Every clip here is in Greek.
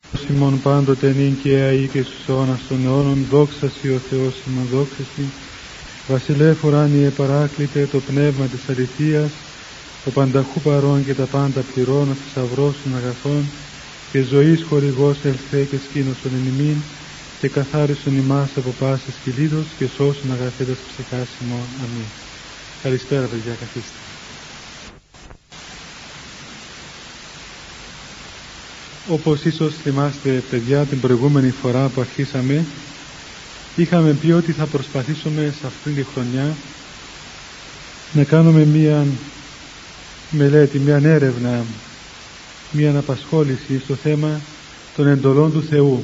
Ημών πάντοτε νυν και αεί και στους αιώνας των αιώνων, δόξα Συ ο Θεός ημών, δόξα Συ. Βασιλεύ ουράνιε παράκλητε, το πνεύμα της αληθείας, ο πανταχού παρών και τα πάντα πληρών, ο θησαυρός των αγαθών και ζωής χορηγός ελθέ και σκήνωσον εν ημίν και καθάρισον ημάς από πάσης κυλίδος και σώσον αγαθέτας ψυχάς ημών. Αμήν. Καλησπέρα παιδιά, καθίστε. Όπως ίσως θυμάστε παιδιά, την προηγούμενη φορά που αρχίσαμε είχαμε πει ότι θα προσπαθήσουμε σε αυτήν τη χρονιά να κάνουμε μία μελέτη, μία έρευνα, μία απασχόληση στο θέμα των εντολών του Θεού,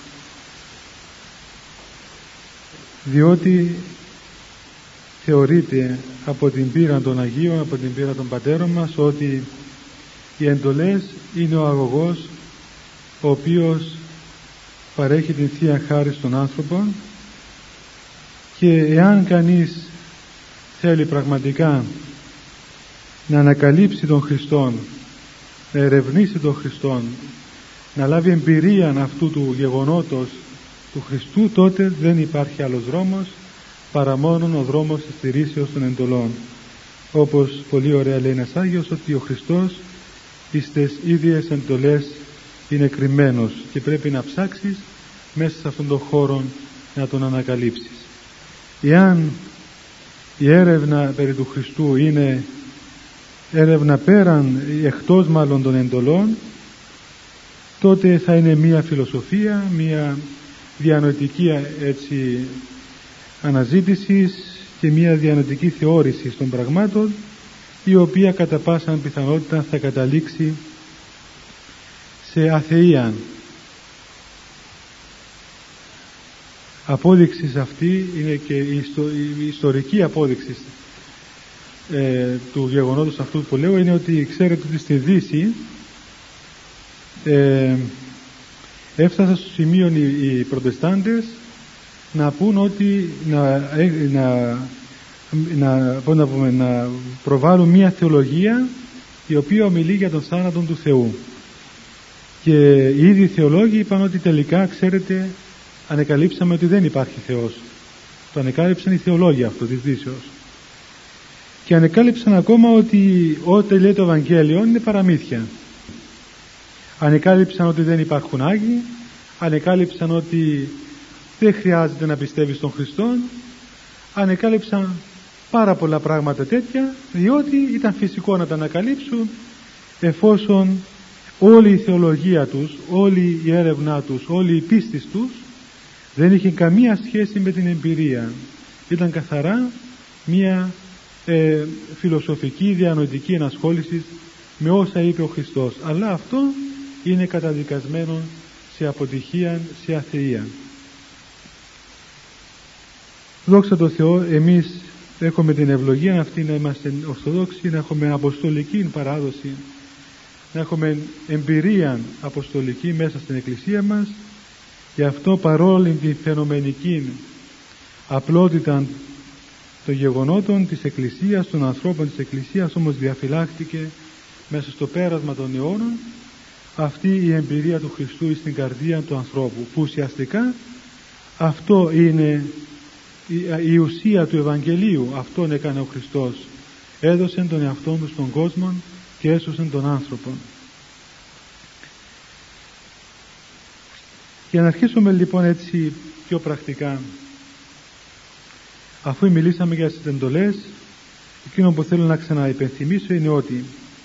διότι θεωρείται από την πείρα των Αγίων, από την πείρα των πατέρων μας, ότι οι εντολές είναι ο αγωγός ο οποίος παρέχει την Θεία Χάρη στον άνθρωπο, και εάν κανείς θέλει πραγματικά να ανακαλύψει τον Χριστόν, να ερευνήσει τον Χριστόν, να λάβει εμπειρία αυτού του γεγονότος του Χριστού, τότε δεν υπάρχει άλλος δρόμος παρά μόνον ο δρόμος της τηρήσεως των εντολών. Όπως πολύ ωραία λέει ένας Άγιος, ότι ο Χριστός εις τις ίδιες εντολές είναι κρυμμένος και πρέπει να ψάξεις μέσα σε αυτόν τον χώρο να τον ανακαλύψεις. Εάν η έρευνα περί του Χριστού είναι έρευνα πέραν, εκτός μάλλον των εντολών, τότε θα είναι μία φιλοσοφία, μία διανοητική έτσι αναζήτηση και μία διανοητική θεώρηση των πραγμάτων, η οποία κατά πάσα πιθανότητα θα καταλήξει σε αθεία. Απόδειξη σε αυτή είναι και η ιστορική απόδειξη του γεγονότος αυτού που λέω, είναι ότι ξέρετε ότι στη Δύση έφτασαν στο σημείο οι προτεστάντες να πούν ότι να προβάλλουν μια θεολογία η οποία ομιλεί για τον θάνατο του Θεού. Και οι ίδιοι θεολόγοι είπαν ότι τελικά, ξέρετε, ανεκαλύψαμε ότι δεν υπάρχει Θεός. Το ανεκάλυψαν οι θεολόγοι αυτό της Δύσεως. Και ανεκάλυψαν ακόμα ότι ό,τι λέει το Ευαγγέλιο είναι παραμύθια. Ανεκάλυψαν ότι δεν υπάρχουν Άγιοι, ανεκάλυψαν ότι δεν χρειάζεται να πιστεύεις στον Χριστό, ανεκάλυψαν πάρα πολλά πράγματα τέτοια, διότι ήταν φυσικό να τα ανακαλύψουν, εφόσον όλη η θεολογία τους, όλη η έρευνά τους, όλη η πίστη τους δεν είχε καμία σχέση με την εμπειρία. Ήταν καθαρά μία φιλοσοφική, διανοητική ενασχόληση με όσα είπε ο Χριστός. Αλλά αυτό είναι καταδικασμένο σε αποτυχία, σε αθεία. Δόξα τω Θεώ, εμείς έχουμε την ευλογία αυτή να είμαστε ορθοδόξοι, να έχουμε αποστολική παράδοση, να έχουμε εμπειρία αποστολική μέσα στην Εκκλησία μας. Γι' αυτό, παρόλη την φαινομενική απλότητα των γεγονότων της Εκκλησίας, των ανθρώπων της Εκκλησίας, όμως διαφυλάχτηκε μέσα στο πέρασμα των αιώνων αυτή η εμπειρία του Χριστού στην καρδία του ανθρώπου, που ουσιαστικά αυτό είναι η ουσία του Ευαγγελίου. Αυτόν έκανε ο Χριστός. Έδωσε τον εαυτόν του στον κόσμο και έσωσε τον άνθρωπο. Για να αρχίσουμε λοιπόν έτσι πιο πρακτικά, αφού μιλήσαμε για τις εντολές, εκείνο που θέλω να ξαναυπενθυμίσω είναι ότι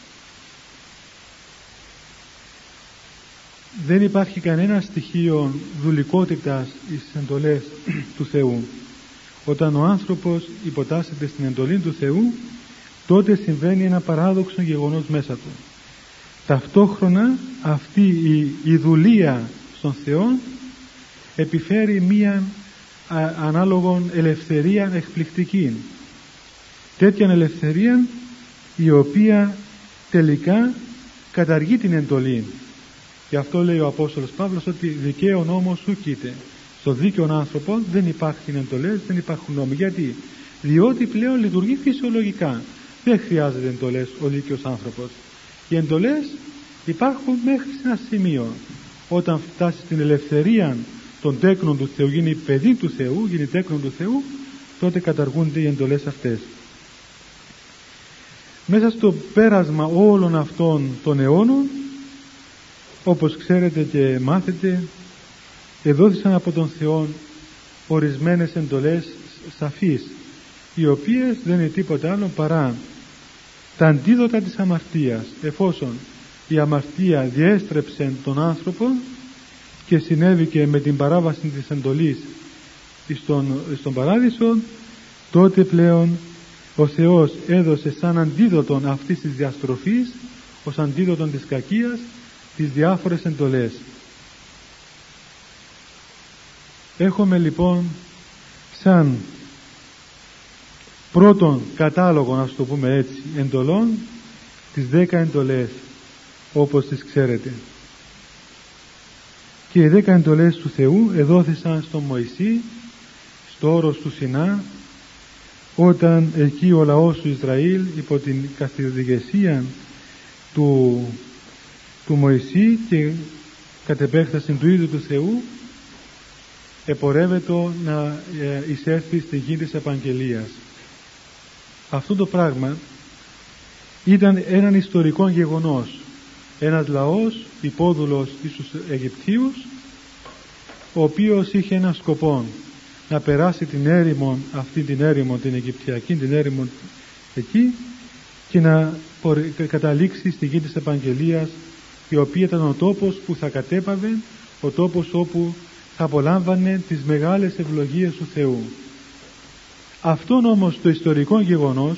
δεν υπάρχει κανένα στοιχείο δουλικότητας στις εντολές του Θεού. Όταν ο άνθρωπος υποτάσσεται στην εντολή του Θεού, τότε συμβαίνει ένα παράδοξο γεγονός μέσα του. Ταυτόχρονα αυτή η δουλεία στον Θεό επιφέρει μία ανάλογον ελευθερία εκπληκτική. Τέτοια ελευθερία η οποία τελικά καταργεί την εντολή. Γι' αυτό λέει ο Απόστολος Παύλος ότι δικαίων νόμος ουκείται. Στο δίκαιον άνθρωπο δεν υπάρχουν εντολές, δεν υπάρχουν νόμοι. Γιατί? Διότι πλέον λειτουργεί φυσιολογικά. Δεν χρειάζεται εντολές ο δίκαιος άνθρωπος. Οι εντολές υπάρχουν μέχρι σε ένα σημείο. όταν φτάσει στην ελευθερία των τέκνων του Θεού, γίνει παιδί του Θεού, γίνει τέκνον του Θεού, τότε καταργούνται οι εντολές αυτές. Μέσα στο πέρασμα όλων αυτών των αιώνων, όπως ξέρετε και μάθετε, εδόθησαν από τον Θεό ορισμένες εντολές σαφείς, οι οποίες δεν είναι τίποτα άλλο παρά τα αντίδοτα της αμαρτίας. Εφόσον η αμαρτία διέστρεψε τον άνθρωπο και συνέβηκε με την παράβαση της εντολής στον παράδεισο, τότε πλέον ο Θεός έδωσε σαν αντίδοτον αυτής της διαστροφής, ως αντίδοτον της κακίας, τις διάφορες εντολές. Έχουμε λοιπόν σαν πρώτον κατάλογο, να το πούμε έτσι, εντολών, τις 10 εντολές, όπως τις ξέρετε. Και οι 10 εντολές του Θεού εδόθησαν στον Μωυσή, στο όρος του Σινά, όταν εκεί ο λαός του Ισραήλ, υπό την καθοδηγησία του Μωυσή και κατ' επέκταση του ίδιου του Θεού, επορεύεται να εισέλθει στη γη της επαγγελίας. Αυτό το πράγμα ήταν έναν ιστορικό γεγονός. Ένας λαός υπόδουλος στους Αιγυπτίους, ο οποίος είχε έναν σκοπό, να περάσει την έρημο, αυτή την έρημο, την Αιγυπτιακή, την έρημο εκεί, και να καταλήξει στη γη της επαγγελίας, η οποία ήταν ο τόπος που θα κατέπαβε, ο τόπος όπου θα απολάμβανε τις μεγάλες ευλογίες του Θεού. Αυτόν όμως το ιστορικό γεγονός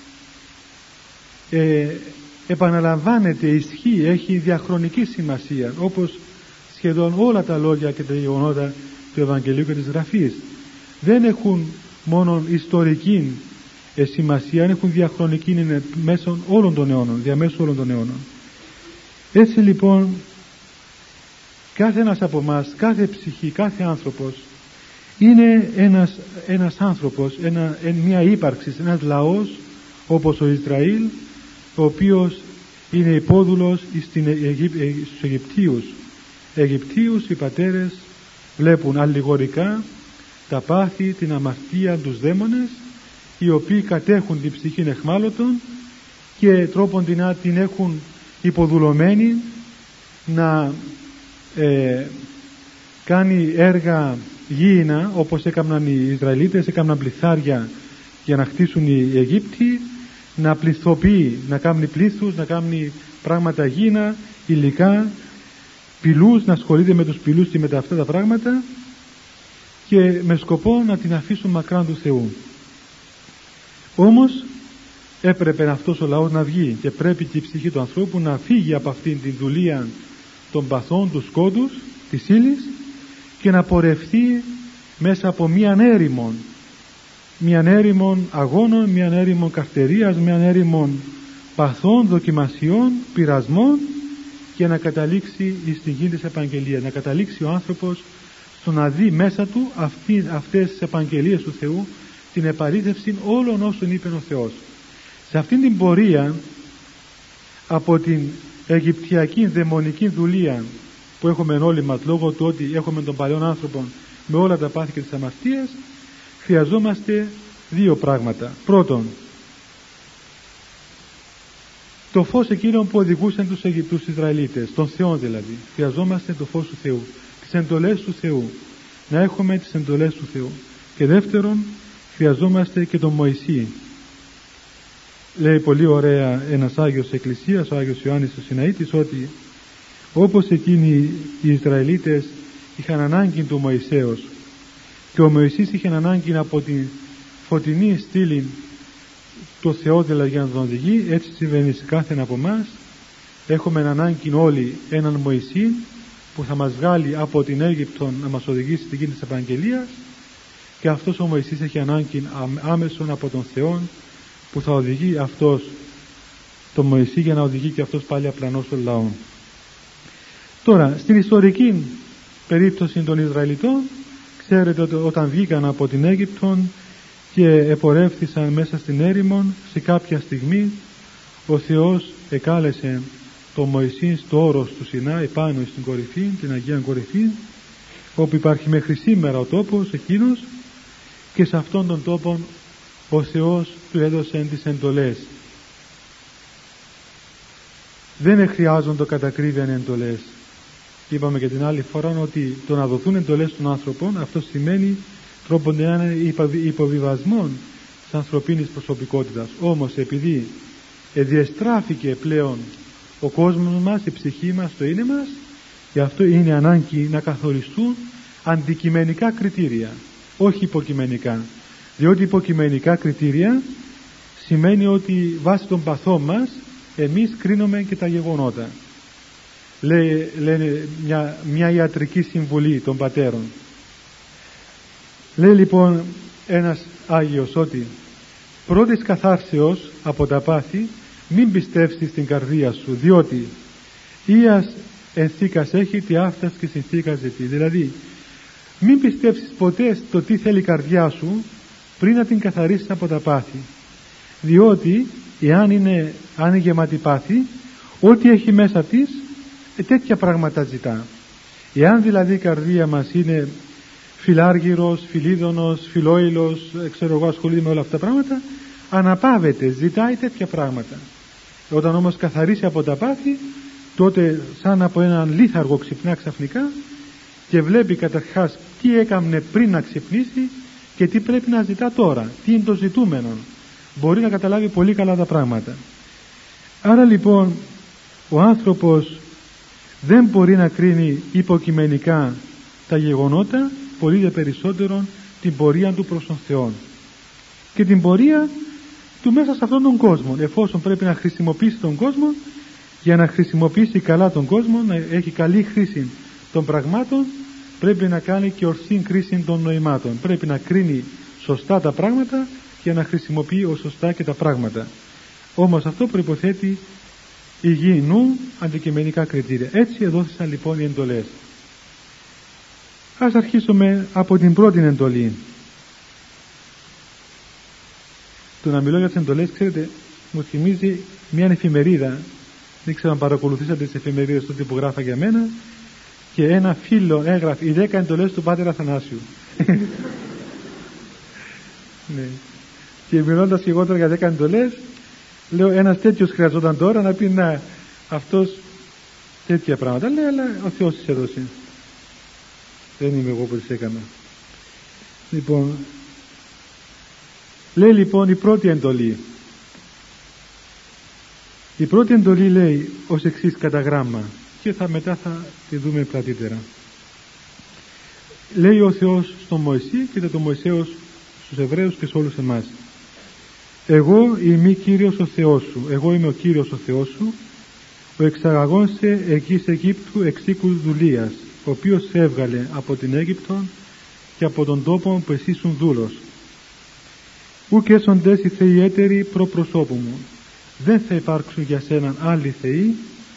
επαναλαμβάνεται, ισχύει, έχει διαχρονική σημασία, όπως σχεδόν όλα τα λόγια και τα γεγονότα του Ευαγγελίου και της Γραφής. Δεν έχουν μόνο ιστορική σημασία, έχουν διαχρονική, είναι μέσω όλων των αιώνων, διαμέσου όλων των αιώνων. Έτσι λοιπόν, κάθε ένας από εμάς, κάθε ψυχή, κάθε άνθρωπος είναι ένας άνθρωπος, μια ύπαρξη, ένας λαός όπως ο Ισραήλ, ο οποίος είναι υπόδουλος στους Αιγυπτίους. Οι πατέρες βλέπουν αλληγορικά τα πάθη, την αμαρτία, τους δαίμονες, οι οποίοι κατέχουν την ψυχή εχμάλωτων και τρόπον την έχουν υποδουλωμένη να κάνει έργα γήινα, όπως έκαναν οι Ισραηλίτες, έκαναν πληθάρια για να χτίσουν οι Αιγύπτιοι, να πληθοποιεί, να κάνει πλήθους, να κάνει πράγματα γήινα, υλικά, πυλούς, να ασχολείται με τους πυλούς και με αυτά τα πράγματα, και με σκοπό να την αφήσουν μακράν του Θεού. Όμως έπρεπε αυτός ο λαός να βγει, και πρέπει και η ψυχή του ανθρώπου να φύγει από αυτήν την δουλεία των παθών, του σκότους, της ύλης, και να πορευθεί μέσα από μία έρημον αγώνων, μία έρημον καρτερίας, μία έρημον παθών, δοκιμασιών, πειρασμών, και να καταλήξει στην γη της επαγγελίας, να καταλήξει ο άνθρωπος στο να δει μέσα του αυτές τις επαγγελίες του Θεού, την επαλήθευση όλων όσων είπε ο Θεός. Σε αυτήν την πορεία από την Αιγυπτιακή δαιμονική δουλεία που έχουμε όλοι μας, λόγω του ότι έχουμε τον παλαιόν άνθρωπο με όλα τα πάθη και τις αμαρτίες, χρειαζόμαστε δύο πράγματα. Πρώτον, το φως εκείνων που οδηγούσαν τους Ισραηλίτες, τον Θεό δηλαδή. Χρειαζόμαστε το φως του Θεού, τις εντολές του Θεού, να έχουμε τις εντολές του Θεού. Και δεύτερον, χρειαζόμαστε και τον Μωυσή. Λέει πολύ ωραία ένας Άγιος Εκκλησίας, ο Άγιος Ιωάννης ο Συναήτης, ότι όπως εκείνοι οι Ισραηλίτες είχαν ανάγκη του Μωυσέως και ο Μωυσής είχε ανάγκη από τη φωτεινή στήλη το Θεό δηλαδή για να τον οδηγεί, έτσι συμβαίνει σε κάθε ένα από εμάς. Έχουμε ανάγκη όλοι έναν Μωυσή που θα μας βγάλει από την Αίγυπτο να μας οδηγήσει στην γη της επαγγελίας, και αυτός ο Μωυσής έχει ανάγκη άμεσον από τον Θεό που θα οδηγεί αυτός τον Μωυσή για να οδηγεί και αυτός πάλι απλανός των λαών. Τώρα, στην ιστορική περίπτωση των Ισραηλιτών, ξέρετε ότι όταν βγήκαν από την Αίγυπτο και επορεύθησαν μέσα στην έρημον, σε κάποια στιγμή ο Θεός εκάλεσε τον Μωυσή στο όρος του Σινάη, πάνω στην κορυφή, την Αγία Κορυφή, όπου υπάρχει μέχρι σήμερα ο τόπος εκείνος, και σε αυτόν τον τόπο ο Θεός του έδωσε τις εντολές. Δεν χρειάζονται κατακρίβιαν εντολές. Είπαμε και την άλλη φορά ότι το να δοθούν εντολές των άνθρωπων, αυτό σημαίνει τρόπον να είναι υποβιβασμόν της ανθρωπίνης προσωπικότητας. Όμως επειδή διεστράφηκε πλέον ο κόσμος μας, η ψυχή μας, το είναι μας, γι' αυτό είναι ανάγκη να καθοριστούν αντικειμενικά κριτήρια, όχι υποκειμενικά. Διότι υποκειμενικά κριτήρια σημαίνει ότι βάσει των παθών μας εμείς κρίνουμε και τα γεγονότα. Λένε μια ιατρική συμβουλή των πατέρων. Λέει λοιπόν ένας Άγιος ότι πρώτης καθάρσεως από τα πάθη μην πιστεύσεις στην καρδία σου, διότι ίας ενθήκας έχει τι αυτάς και συνθήκας ζητεί. Δηλαδή μην πιστεύσεις ποτέ στο τι θέλει η καρδιά σου πριν να την καθαρίσεις από τα πάθη, διότι αν είναι γεμάτη πάθη, ό,τι έχει μέσα της τέτοια πράγματα ζητά. Εάν δηλαδή η καρδία μας είναι φιλάργυρος, φιλίδωνος, φιλόιλος, ξέρω εγώ, ασχολείται με όλα αυτά τα πράγματα, αναπαύεται, ζητάει τέτοια πράγματα. Όταν όμως καθαρίσει από τα πάθη, τότε σαν από έναν λίθαργο ξυπνά ξαφνικά και βλέπει καταρχάς τι έκαμνε πριν να ξυπνήσει και τι πρέπει να ζητά τώρα, τι είναι το ζητούμενο. Μπορεί να καταλάβει πολύ καλά τα πράγματα. Άρα λοιπόν ο άνθρωπος δεν μπορεί να κρίνει υποκειμενικά τα γεγονότα, πολύ δε περισσότερον την πορεία του προς τον Θεό και την πορεία του μέσα σε αυτόν τον κόσμο. Εφόσον πρέπει να χρησιμοποιήσει τον κόσμο, για να χρησιμοποιήσει καλά τον κόσμο, να έχει καλή χρήση των πραγμάτων, πρέπει να κάνει και ορθή χρήση των νοημάτων. Πρέπει να κρίνει σωστά τα πράγματα και να χρησιμοποιεί σωστά και τα πράγματα. Όμως αυτό προϋποθέτει υγιή νου, αντικειμενικά κριτήρια. Έτσι εδόθησαν λοιπόν οι εντολές. Ας αρχίσουμε από την πρώτη εντολή. Το να μιλώ για τις εντολές, ξέρετε, μου θυμίζει μια εφημερίδα. Δεν ξέρω αν παρακολουθήσατε τις εφημερίδες τότε που γράφα για μένα, και ένα φίλο έγραφε οι 10 εντολές του Πάτερ Αθανάσιου. Ναι. Και μιλώντας και εγώ τώρα για 10 εντολές, λέω ένας τέτοιος χρειαζόταν τώρα να πει να αυτός τέτοια πράγματα. Λέει, αλλά ο Θεός της έδωσε. Δεν είμαι εγώ που τις έκανα. Λοιπόν, λέει λοιπόν η πρώτη εντολή. Η πρώτη εντολή λέει ως εξής κατά γράμμα, και μετά θα τη δούμε πλατύτερα. Λέει ο Θεός στον Μωυσή και το Μωυσέος στους Εβραίους και σε όλους εμάς. Εγώ είμαι Κύριος ο Θεός σου, εγώ είμαι ο Κύριος ο Θεός σου, ο εξαγαγών σε εκείς Αιγύπτου εξήκους δουλείας, ο οποίος σε έβγαλε από την Αίγυπτον και από τον τόπο που εσύ ήσουν δούλος. Ουκ έσοντες οι θεοί έτεροι προ προσώπου μου. Δεν θα υπάρξουν για σέναν άλλοι θεοί,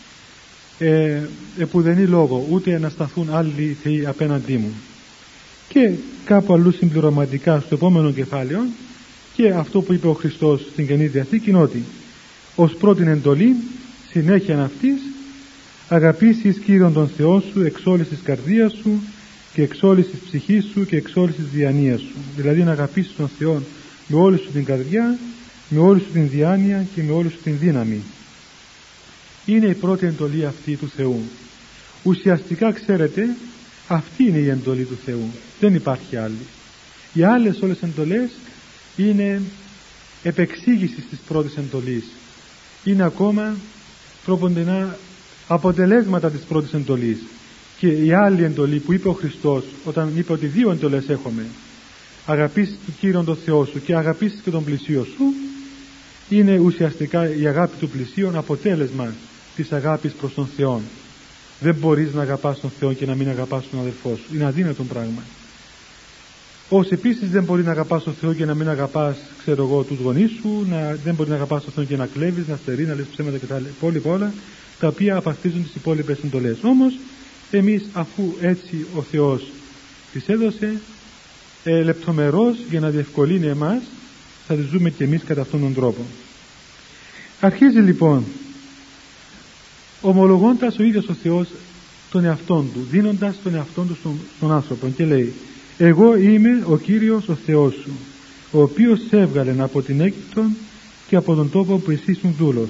επουδενή λόγο, ούτε να σταθούν άλλοι θεοί απέναντί μου. Και κάπου αλλού συμπληρωματικά στο επόμενο κεφάλαιο, και αυτό που είπε ο Χριστός στην Καινή Διαθήκη είναι ότι ως πρώτην εντολή, συνέχεια αυτής, αγαπήσεις Κύριον τον Θεό σου εξ όλης της καρδίας σου και εξ όλης της ψυχής σου και εξ όλης της διανοίας σου. Δηλαδή να αγαπήσεις τον Θεό με όλη σου την καρδιά, με όλη σου την διάνοια και με όλη σου την δύναμη. Είναι η πρώτη εντολή αυτή του Θεού. Ουσιαστικά, ξέρετε, αυτή είναι η εντολή του Θεού. Δεν υπάρχει άλλη. Οι άλλες όλες εντολές είναι επεξήγηση της πρώτης εντολής. Είναι ακόμα τρόποντινά αποτελέσματα της πρώτης εντολής. Και η άλλη εντολή που είπε ο Χριστός όταν είπε ότι 2 εντολές έχουμε, αγαπήσεις τον Κύριον τον Θεό σου και αγαπήσεις και τον πλησίο σου, είναι ουσιαστικά η αγάπη του πλησίον αποτέλεσμα της αγάπης προς τον Θεό. Δεν μπορείς να αγαπάς τον Θεό και να μην αγαπάς τον αδελφό σου. Είναι αδύνατο πράγμα. Ως επίσης δεν μπορεί να αγαπάς τον Θεό και να μην αγαπάς, ξέρω εγώ, τους γονείς σου, δεν μπορεί να αγαπάς τον Θεό και να κλέβεις, να στερείς, να λες ψέματα και τα υπόλοιπα όλα, τα οποία απαρτίζουν τις υπόλοιπες εντολές. Όμως εμείς, αφού έτσι ο Θεός τις έδωσε λεπτομερώς για να διευκολύνει εμάς, θα τις ζούμε και εμείς κατά αυτόν τον τρόπο. Αρχίζει λοιπόν ομολογώντας ο ίδιος ο Θεός τον εαυτόν του, δίνοντας τον εαυτόν του στον άνθρωπο, και λέει: εγώ είμαι ο Κύριος ο Θεός σου, ο οποίος σε έβγαλε από την Αίγυπτον και από τον τόπο που εσύ ήσουν δούλος.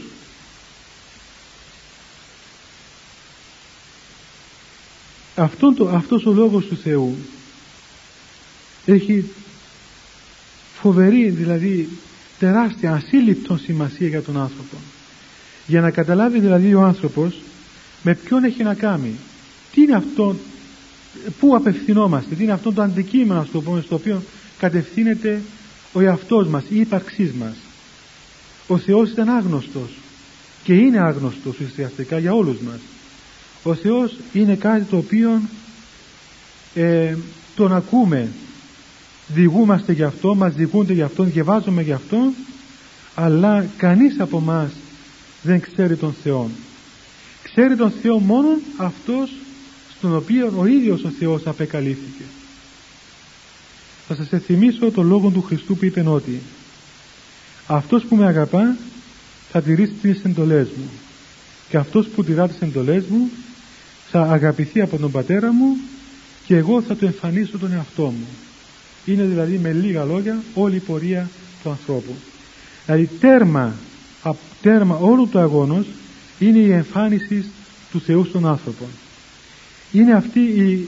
Αυτός ο λόγος του Θεού έχει φοβερή, δηλαδή τεράστια, ασύλληπτον σημασία για τον άνθρωπο, για να καταλάβει δηλαδή ο άνθρωπος με ποιον έχει να κάνει, τι είναι αυτό, πού απευθυνόμαστε, τι είναι αυτό το αντικείμενο, στο οποίο κατευθύνεται ο εαυτός μας, η ύπαρξής μας. Ο Θεός ήταν άγνωστος και είναι άγνωστος ουσιαστικά για όλους μας. Ο Θεός είναι κάτι το οποίο τον ακούμε, διηγούμαστε γι' αυτό, μας διηγούνται γι' αυτό, διαβάζουμε γι' αυτό, αλλά κανείς από μας δεν ξέρει τον Θεό. Ξέρει τον Θεό μόνο αυτός στον οποίο ο ίδιος ο Θεός απεκαλύφθηκε. Θα σας θυμίσω το λόγο του Χριστού που είπε ότι αυτός που με αγαπά θα τηρήσει τις εντολές μου, και αυτός που τηρά τις εντολές μου θα αγαπηθεί από τον Πατέρα μου, και εγώ θα του εμφανίσω τον εαυτό μου. Είναι δηλαδή με λίγα λόγια όλη η πορεία του ανθρώπου. Δηλαδή τέρμα όλου του αγώνος είναι η εμφάνιση του Θεού στον άνθρωπο. Είναι αυτή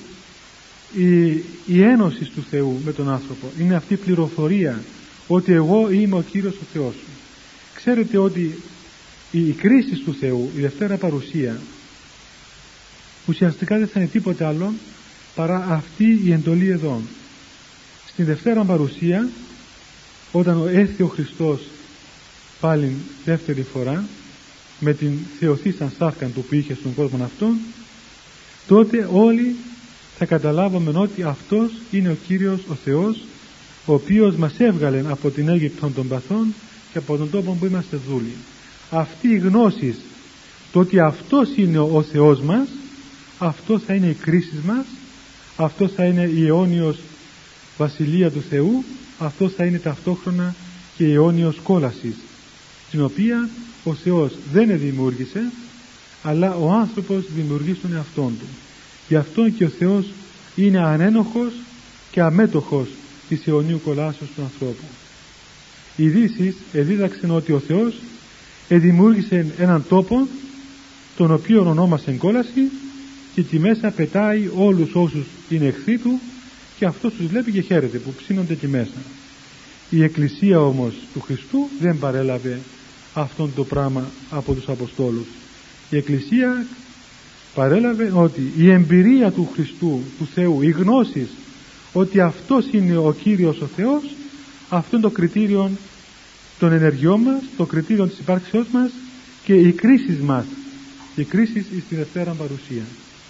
η ένωση του Θεού με τον άνθρωπο. Είναι αυτή η πληροφορία ότι εγώ είμαι ο Κύριος ο Θεός σου. Ξέρετε ότι η κρίση του Θεού, η Δευτέρα Παρουσία, ουσιαστικά δεν θα είναι τίποτε άλλο παρά αυτή η εντολή εδώ. Στην Δευτέρα Παρουσία, όταν έρθει ο Χριστός πάλι δεύτερη φορά με την θεοθήσαν σάρκα του που είχε στον κόσμο αυτόν, τότε όλοι θα καταλάβουμε ότι αυτός είναι ο Κύριος ο Θεός, ο οποίος μας έβγαλε από την Αίγυπτον των παθών και από τον τόπο που είμαστε δούλοι. Αυτή η γνώση, το ότι αυτός είναι ο Θεός μας, αυτό θα είναι η κρίση μας, αυτό θα είναι η αιώνιος βασιλεία του Θεού, αυτό θα είναι ταυτόχρονα και η αιώνιος κόλαση, την οποία ο Θεός δεν δημιούργησε, αλλά ο άνθρωπος δημιουργεί στον εαυτόν του. Γι' αυτό και ο Θεός είναι ανένοχος και αμέτωχος της αιωνίου κολάσεως του ανθρώπου. Οι Δύσεις εδίδαξαν ότι ο Θεός δημιούργησε έναν τόπο, τον οποίο ονόμασε κόλαση, και εκεί μέσα πετάει όλους όσους είναι εχθροί του, και αυτός τους βλέπει και χαίρεται που ψήνονται εκεί μέσα. Η Εκκλησία όμως του Χριστού δεν παρέλαβε αυτόν το πράγμα από τους Αποστόλους. Η Εκκλησία παρέλαβε ότι η εμπειρία του Χριστού, του Θεού, οι γνώσεις ότι αυτός είναι ο Κύριος ο Θεός, αυτό είναι το κριτήριο των ενεργειών μας, το κριτήριο της υπάρξεώς μας και οι κρίσεις μας, οι κρίσεις στη Δευτέρα Παρουσία.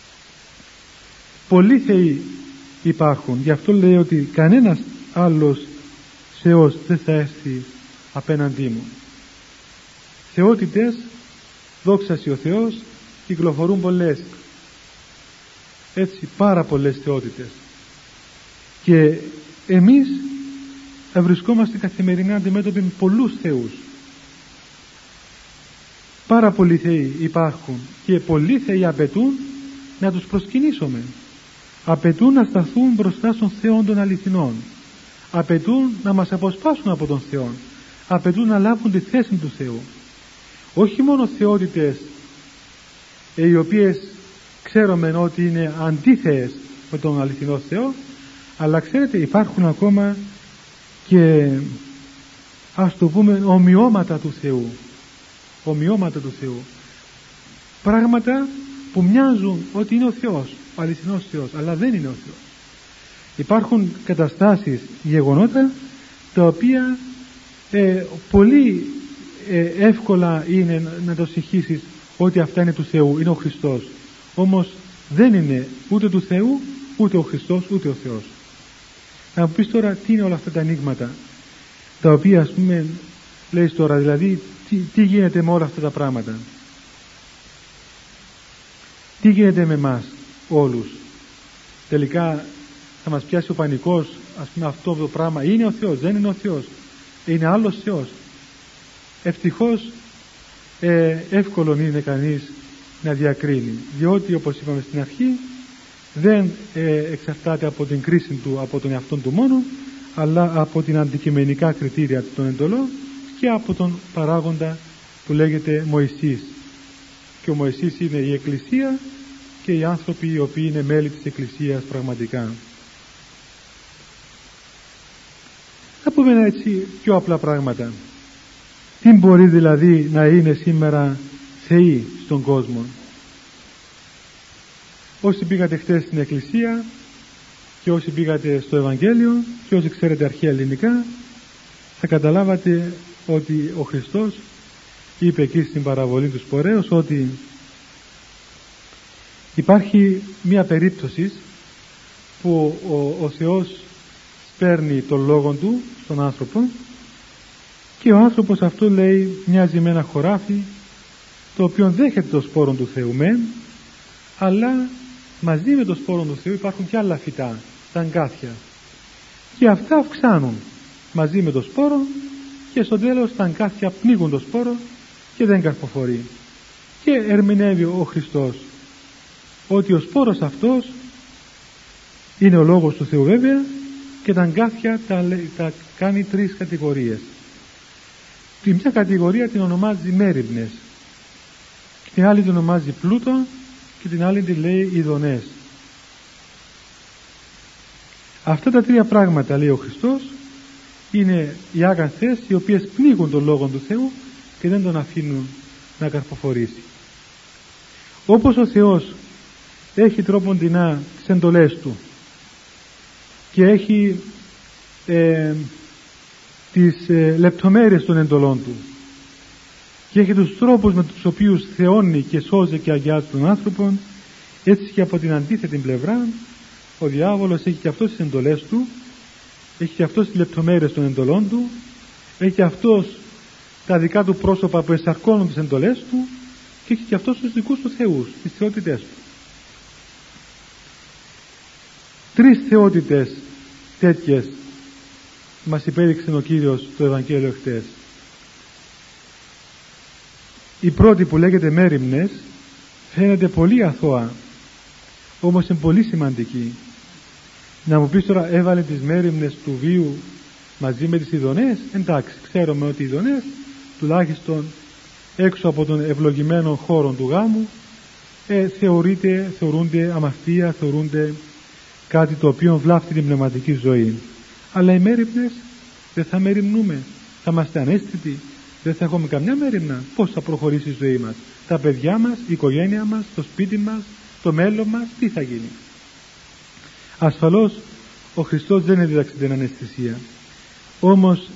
Πολλοί θεοί υπάρχουν, γι' αυτό λέει ότι κανένας άλλος Θεός δεν θα έρθει απέναντί μου. Θεότητες, δόξα σοι ο Θεός, κυκλοφορούν πολλές, έτσι πάρα πολλές θεότητες, και εμείς θα βρισκόμαστε καθημερινά αντιμέτωποι με πολλούς θεούς. Πάρα πολλοί θεοί υπάρχουν και πολλοί θεοί απαιτούν να τους προσκυνήσουμε, απαιτούν να σταθούν μπροστά στον Θεό των αληθινών, απαιτούν να μας αποσπάσουν από τον Θεό, απαιτούν να λάβουν τη θέση του Θεού. Όχι μόνο θεότητες οι οποίες ξέρουμε ότι είναι αντίθεες με τον αληθινό Θεό, αλλά ξέρετε υπάρχουν ακόμα και, ας το πούμε, ομοιώματα του Θεού, ομοιώματα του Θεού, πράγματα που μοιάζουν ότι είναι ο Θεός, ο αληθινός Θεός, αλλά δεν είναι ο Θεός. Υπάρχουν καταστάσεις, γεγονότα, τα οποία πολύ εύκολα είναι να το συγχύσεις ότι αυτά είναι του Θεού, είναι ο Χριστός. Όμως δεν είναι ούτε του Θεού, ούτε ο Χριστός, ούτε ο Θεός. Να μου πεις τώρα τι είναι όλα αυτά τα ανοίγματα, τα οποία, ας πούμε, λες τώρα, δηλαδή τι γίνεται με όλα αυτά τα πράγματα, τι γίνεται με εμάς όλους. Τελικά θα μας πιάσει ο πανικός, ας πούμε, αυτό το πράγμα είναι ο Θεός, δεν είναι ο Θεός, είναι άλλος Θεός. Ευτυχώς εύκολο είναι κανείς να διακρίνει, διότι όπως είπαμε στην αρχή δεν εξαρτάται από την κρίση του από τον εαυτόν του μόνο, αλλά από την αντικειμενικά κριτήρια των εντολών και από τον παράγοντα που λέγεται Μωυσής. Και ο Μωυσής είναι η Εκκλησία και οι άνθρωποι οι οποίοι είναι μέλη της Εκκλησίας πραγματικά. Να πούμε έτσι πιο απλά πράγματα. Τι μπορεί δηλαδή να είναι σήμερα θεοί στον κόσμο? Όσοι πήγατε χτες στην Εκκλησία και όσοι πήγατε στο Ευαγγέλιο και όσοι ξέρετε αρχαία ελληνικά, θα καταλάβατε ότι ο Χριστός είπε εκεί στην παραβολή του Σπορέως ότι υπάρχει μια περίπτωση που ο Θεός παίρνει τον λόγο του στον άνθρωπο και ο άνθρωπος αυτό, λέει, μοιάζει με ένα χωράφι το οποίο δέχεται το σπόρο του Θεού μεν, αλλά μαζί με το σπόρο του Θεού υπάρχουν και άλλα φυτά, τα αγκάθια, και αυτά αυξάνουν μαζί με το σπόρο και στο τέλος τα αγκάθια πνίγουν το σπόρο και δεν καρποφορεί. Και ερμηνεύει ο Χριστός ότι ο σπόρος αυτός είναι ο λόγος του Θεού βέβαια, και τα αγκάθια τα κάνει τρεις κατηγορίες. Τη μια κατηγορία την ονομάζει μέριμνες, την άλλη την ονομάζει πλούτο και την άλλη την λέει ειδονές. Αυτά τα τρία πράγματα, λέει ο Χριστός, είναι οι άγαθες οι οποίες πνίγουν τον Λόγο του Θεού και δεν τον αφήνουν να καρποφορήσει. Όπως ο Θεός έχει τρόποντινά τις εντολές του και έχει τις λεπτομέρειες των εντολών του και έχει τους τρόπους με τους οποίους θεώνει και σώζει και αγιάζει τον άνθρωπο, έτσι και από την αντίθετη πλευρά ο διάβολος έχει και αυτός τις εντολές του, έχει και αυτός τις λεπτομέρειες των εντολών του, έχει και αυτός τα δικά του πρόσωπα που εσαρκώνουν τις εντολές του και έχει και αυτός τους δικούς του θεούς, τις θεότητές του. Τρεις θεότητες τέτοιες μας υπέδειξε ο Κύριος στο Ευαγγέλιο χτες. Η πρώτη, που λέγεται μέριμνες, φαίνεται πολύ αθώα, όμως είναι πολύ σημαντική. Να μου πεις τώρα, έβαλε τις μέριμνες του βίου μαζί με τις ειδονές? Εντάξει, ξέρουμε ότι οι ειδονές τουλάχιστον έξω από τον ευλογημένο χώρο του γάμου θεωρούνται αμαρτία, θεωρούνται κάτι το οποίο βλάφτει την πνευματική ζωή. Αλλά οι μέριμνες δεν θα μεριμνούμε, θα είμαστε ανέστητοι, δεν θα έχουμε καμιά μέριμνα. Πώς θα προχωρήσει η ζωή μας, τα παιδιά μας, η οικογένεια μας, το σπίτι μας, το μέλλον μας, τι θα γίνει? Ασφαλώς ο Χριστός δεν έδιδαξε την αναισθησία, όμως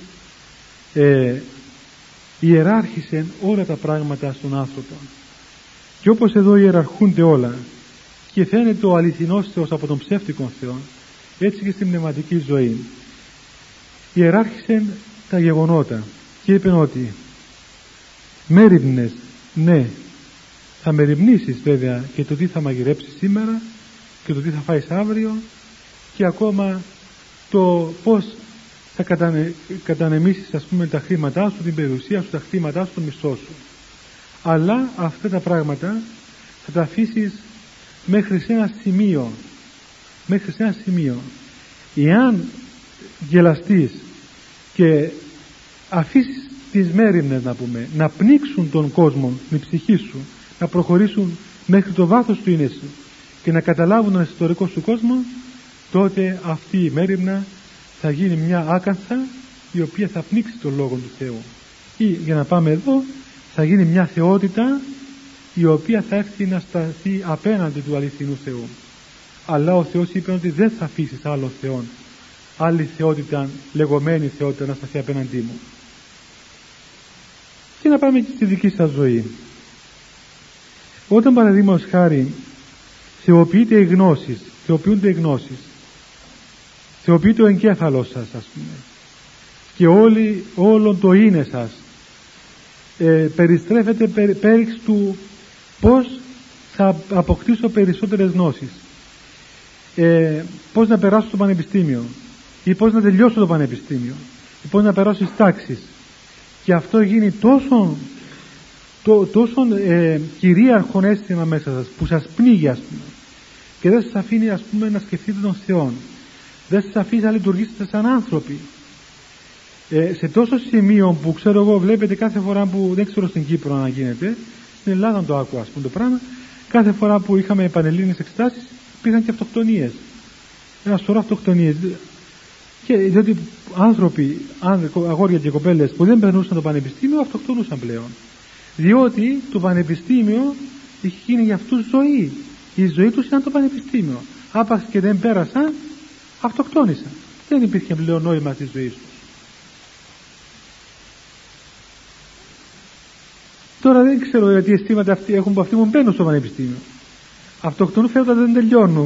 ιεράρχησε όλα τα πράγματα στον άνθρωπο, και όπως εδώ ιεραρχούνται όλα και φαίνεται ο αληθινός Θεός από τον ψεύτικο Θεό, έτσι και στην πνευματική ζωή ιεράρχησε τα γεγονότα και είπε ότι μέριμνες, ναι, θα μεριμνήσεις βέβαια και το τι θα μαγειρέψεις σήμερα και το τι θα φάεις αύριο και ακόμα το πώς θα κατανεμήσεις, ας πούμε, τα χρήματά σου, την περιουσία σου, τα χρήματά σου, το μισθό σου. Αλλά αυτά τα πράγματα θα τα αφήσεις μέχρι σε ένα σημείο. Μέχρι σε ένα σημείο. Εάν γελαστείς και αφήσεις τις μέριμνες, να πούμε, να πνίξουν τον κόσμο, την ψυχή σου, να προχωρήσουν μέχρι το βάθος του είναι σου και να καταλάβουν τον ιστορικό σου κόσμο, τότε αυτή η μέριμνα θα γίνει μια άκανθα η οποία θα πνίξει τον Λόγο του Θεού, ή για να πάμε εδώ, θα γίνει μια θεότητα η οποία θα έρθει να σταθεί απέναντι του αληθινού Θεού. Αλλά ο Θεός είπε ότι δεν θα αφήσεις άλλο Θεόν, άλλη θεότητα, λεγόμενη θεότητα, να σταθεί απέναντί μου. Και να πάμε και στη δική σας ζωή. Όταν παραδείγματος χάρη θεοποιείται οι γνώσεις, θεοποιούνται οι γνώσεις, θεοποιείται ο εγκέφαλός σας, ας πούμε, και όλο το είναι σας περιστρέφεται πέριξ του πώς θα αποκτήσω περισσότερες γνώσεις, πώς να περάσω στο πανεπιστήμιο ή πώς να τελειώσω το πανεπιστήμιο ή πώς να περάσω στις τάξεις, και αυτό γίνει τόσο τόσο κυρίαρχο αίσθημα μέσα σας που σας πνίγει, ας πούμε, και δεν σας αφήνει, ας πούμε, να σκεφτείτε τον Θεό, δεν σας αφήνει να λειτουργήσετε σαν άνθρωποι, σε τόσο σημείο που, ξέρω εγώ, βλέπετε κάθε φορά που, δεν ξέρω στην Κύπρο να γίνεται, στην Ελλάδα το άκουα, ας πούμε, το πράγμα, κάθε φορά που είχαμε πανελλήνιες εξετάσεις πήγαν και αυτοκτονίες, ένα σωρό αυτοκτονίες, και διότι άνθρωποι, αγόρια και κοπέλες που δεν περνούσαν το πανεπιστήμιο αυτοκτονούσαν πλέον, διότι το πανεπιστήμιο είχε γίνει για αυτούς ζωή, η ζωή τους ήταν το πανεπιστήμιο, άπαξ και δεν πέρασαν, αυτοκτόνησαν, δεν υπήρχε πλέον νόημα της ζωής τους. Τώρα δεν ξέρω γιατί αισθήματα αυτοί έχουν που αυτοί μου μπαίνουν στο πανεπιστήμιο, αυτοκτονούν, φαίνονται δεν τελειώνουν.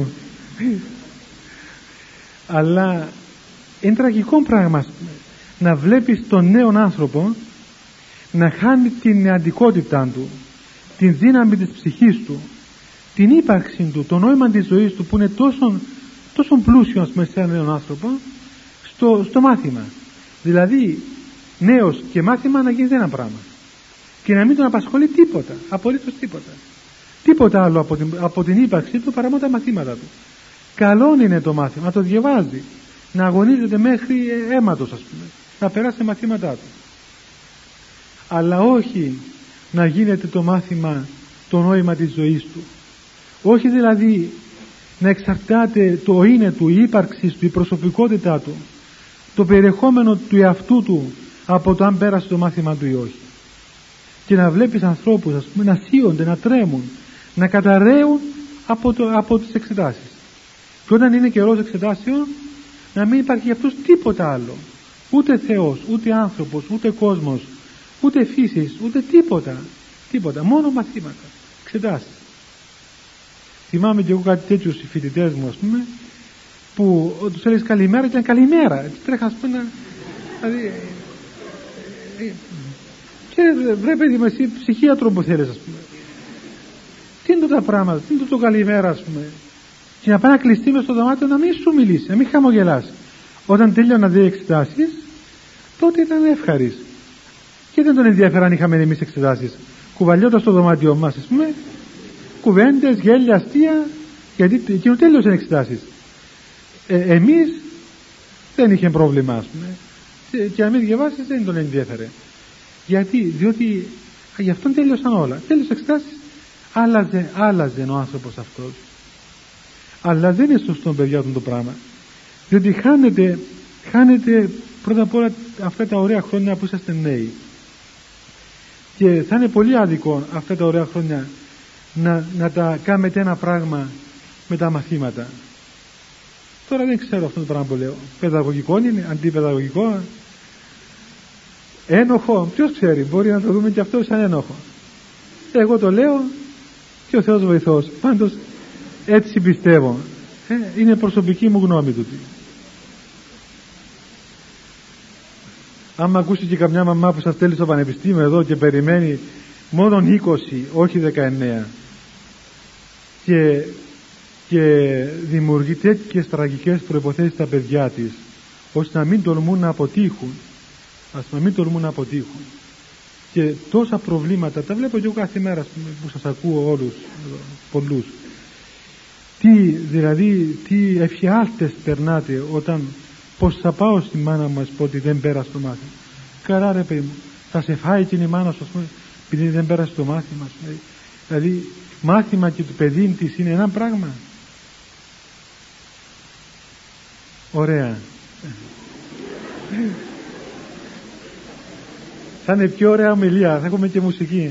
Αλλά είναι τραγικό πράγμα να βλέπεις τον νέον άνθρωπο να χάνει την νεαντικότητά του, την δύναμη της ψυχής του, την ύπαρξη του, το νόημα της ζωής του, που είναι τόσο πλούσιο σε έναν νέον άνθρωπο, στο μάθημα. Δηλαδή νέος και μάθημα να γίνει ένα πράγμα και να μην τον απασχολεί τίποτα, απολύτως τίποτα άλλο από την ύπαρξη του παρά μόνο τα μαθήματα του. Καλό είναι το μάθημα, να το διαβάζει, να αγωνίζεται μέχρι αίματος, ας πούμε, να περάσει μαθήματά του, αλλά όχι να γίνεται το μάθημα το νόημα της ζωής του, όχι δηλαδή να εξαρτάται το είναι του, η ύπαρξη του, η προσωπικότητά του, το περιεχόμενο του εαυτού του από το αν πέρασε το μάθημα του ή όχι. Και να βλέπεις ανθρώπους, ας πούμε, να σίονται, να τρέμουν, να καταραίουν από τις εξετάσεις, και όταν είναι καιρός εξετάσεων να μην υπάρχει για αυτούς τίποτα άλλο, ούτε Θεός, ούτε άνθρωπος, ούτε κόσμος, ούτε φύσης, ούτε τίποτα, μόνο μαθήματα, εξετάσεις. Θυμάμαι και εγώ κάτι τέτοιο στους φοιτητές μου, ας πούμε, που τους έλεγες καλημέρα και ήταν καλημέρα, έτσι τρέχα, ας πούμε, δηλαδή, και βρε παιδί μου, εσύ ψυχίατρο που θέλεις, ας πούμε, τι είναι τα πράγματα, τι είναι το καλημέρα, ας πούμε, και να πάει να κλειστεί μες στο δωμάτιο να μην σου μιλήσει, να μην χαμογελάσει. Όταν τέλειωνα δύο εξετάσεις, τότε ήταν εύχαρης και δεν τον ενδιαφέραν αν είχαμε εμείς εξετάσεις. Κουβαλιόταν στο δωμάτιο μας, ας πούμε, κουβέντες, γέλια, αστεία, γιατί εκείνο τέλειωσαν εξετάσεις. Εμείς δεν είχε πρόβλημα, ας πούμε, και αν μην διαβάσεις δεν τον ενδιαφέρε. Γιατί, διότι γι' αυτόν τέλειωσαν όλα. Τέλειωσαν εξετάσεις, άλλαζε ο άνθρωπος αυτός. Αλλά δεν είναι σωστό, παιδιά, το πράγμα, διότι χάνετε πρώτα απ' όλα αυτά τα ωραία χρόνια που είσαστε νέοι, και θα είναι πολύ άδικο αυτά τα ωραία χρόνια να τα κάνετε ένα πράγμα με τα μαθήματα. Τώρα δεν ξέρω αυτό το πράγμα που λέω, παιδαγωγικό είναι, αντιπαιδαγωγικό, ένοχο, ποιος ξέρει, μπορεί να το δούμε και αυτό σαν ένοχο. Εγώ το λέω και ο Θεός βοηθός, πάντως έτσι πιστεύω, είναι προσωπική μου γνώμη τούτη. Άμα ακούσει και καμιά μαμά που σας στέλνει στο πανεπιστήμιο εδώ και περιμένει μόνον 20, όχι 19, και δημιουργεί τέτοιες τραγικές προϋποθέσεις στα παιδιά της, ώστε να μην τολμούν να αποτύχουν, και τόσα προβλήματα τα βλέπω και εγώ κάθε μέρα που σας ακούω όλους, πολλούς. Τι εφιάλτες περνάτε όταν πως θα πάω στη μάνα μας πω ότι δεν πέρασε το μάθημα. Καλά ρε παιδί μου, θα σε φάει και η μάνα σου, ας πούμε, επειδή δεν πέρασε το μάθημα. Δηλαδή μάθημα και το παιδί της είναι ένα πράγμα. Ωραία. Θα είναι πιο ωραία ομιλία, θα έχουμε και μουσική.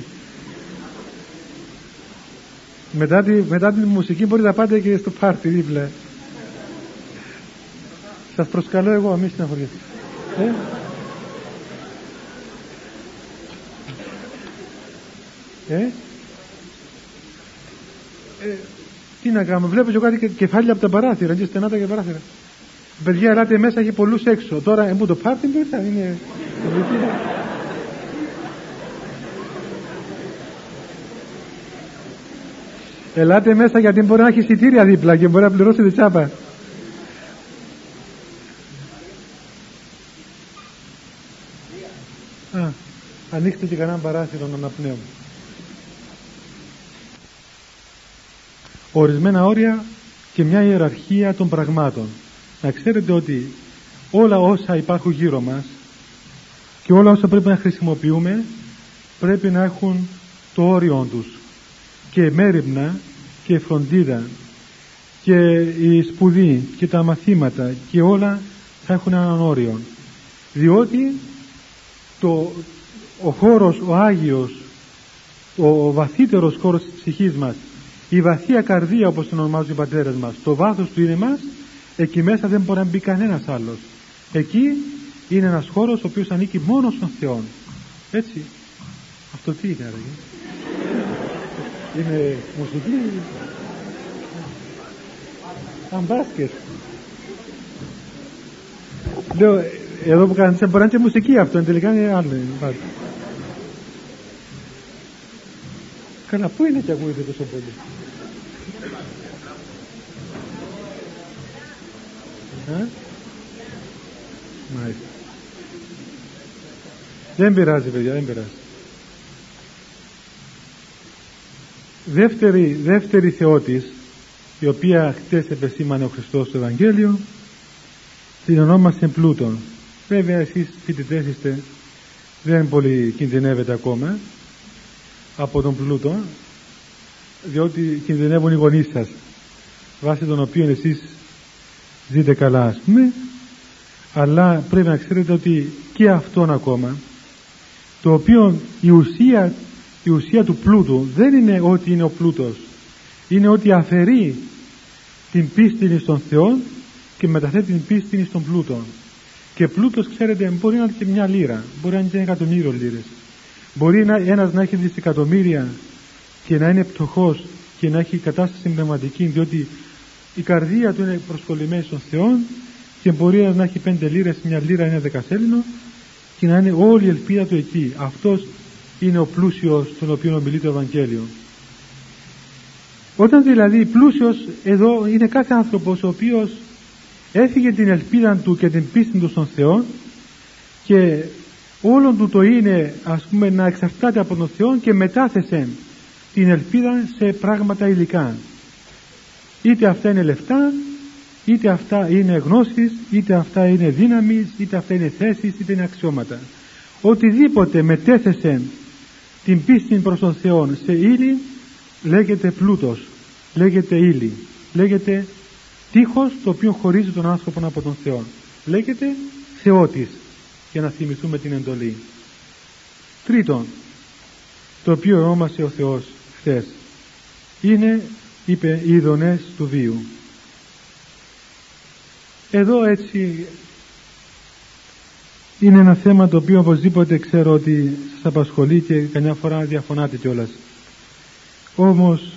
Μετά τη μουσική μπορείτε να πάτε και στο πάρτι δίπλα. Σας προσκαλώ εγώ, μη στεναχωριέστε. Τι να κάνουμε, βλέπω και κάτι κεφάλια από τα παράθυρα, και στενά τα παράθυρα. Παιδιά, ελάτε μέσα, έχει πολλούς έξω. Τώρα, το πάρτι μου ήρθα, είναι... Ελάτε μέσα, γιατί μπορεί να έχει εισιτήρια δίπλα και μπορεί να πληρώσετε τσάπα. Ανοίξτε και κανένα παράθυρο να αναπνέουμε. ορισμένα όρια και μια ιεραρχία των πραγμάτων. Να ξέρετε ότι όλα όσα υπάρχουν γύρω μας και όλα όσα πρέπει να χρησιμοποιούμε πρέπει να έχουν το όριό τους, και μέριμνα και φροντίδα και η σπουδή και τα μαθήματα και όλα θα έχουν έναν όριο, διότι ο χώρος, ο Άγιος, ο βαθύτερος χώρος της ψυχής μας, η βαθία καρδία όπως τον ονομάζουν οι πατέρες μας, το βάθος του είναι μας, εκεί μέσα δεν μπορεί να μπει κανένας άλλος. Εκεί είναι ένας χώρος ο οποίος ανήκει μόνο στον Θεό. Έτσι. Αυτό τι είναι άραγε? Είναι μουσική? Μπάσκετ. Λέω, εδώ που κάνετε μπορεί να είναι και μουσική αυτό, τελικά είναι άλλο. Καλά, πού είναι και ακούγεται τόσο πολύ? Μάλιστα. Δεν πειράζει παιδιά, δεν πειράζει. Δεύτερη θεότης, η οποία χτες επεσήμανε ο Χριστός στο Ευαγγέλιο, την ονόμασε πλούτον. Βέβαια εσείς φοιτητές είστε, δεν πολύ κινδυνεύετε ακόμα από τον πλούτο, διότι κινδυνεύουν οι γονείς σας, βάσει των οποίων εσείς ζείτε καλά, ας πούμε. Αλλά πρέπει να ξέρετε ότι και αυτόν ακόμα, το οποίο η ουσία του πλούτου δεν είναι ότι είναι ο πλούτος, είναι ότι αφαιρεί την πίστη στον Θεό και μεταθέτει την πίστη στον πλούτο. Και πλούτος, ξέρετε, μπορεί να είναι και μια λίρα, μπορεί να είναι και 1.000.000 λίρες, μπορεί ένας να έχει δισεκατομμύρια και να είναι πτωχός και να έχει κατάσταση πνευματική, διότι η καρδία του είναι προσκολλημένη στον Θεό, και μπορεί να έχει 5 λίρες, μια λίρα, ένα δεκασέλινο, και να είναι όλη η ελπίδα του εκεί. Αυτός είναι ο πλούσιος τον οποίο ομιλεί το Ευαγγέλιο. Όταν δηλαδή πλούσιος εδώ είναι κάθε άνθρωπος ο οποίος έφυγε την ελπίδα του και την πίστη του στον Θεό, και όλο του το είναι, ας πούμε, να εξαρτάται από τον Θεό, και μετάθεσε την ελπίδα σε πράγματα υλικά. Είτε αυτά είναι λεφτά, είτε αυτά είναι γνώσεις, είτε αυτά είναι δύναμης, είτε αυτά είναι θέσεις, είτε είναι αξιώματα. Οτιδήποτε μετέθεσε την πίστη προς τον Θεό σε ύλη λέγεται πλούτος, λέγεται ύλη, λέγεται τείχος το οποίο χωρίζει τον άνθρωπο από τον Θεό, λέγεται θεότης, για να θυμηθούμε την εντολή. Τρίτον, το οποίο ονόμασε ο Θεός χθες, είναι οι ειδονές του βίου. Εδώ έτσι είναι ένα θέμα το οποίο οπωσδήποτε ξέρω ότι σας απασχολεί και καμιά φορά διαφωνάτε κιόλας. Όμως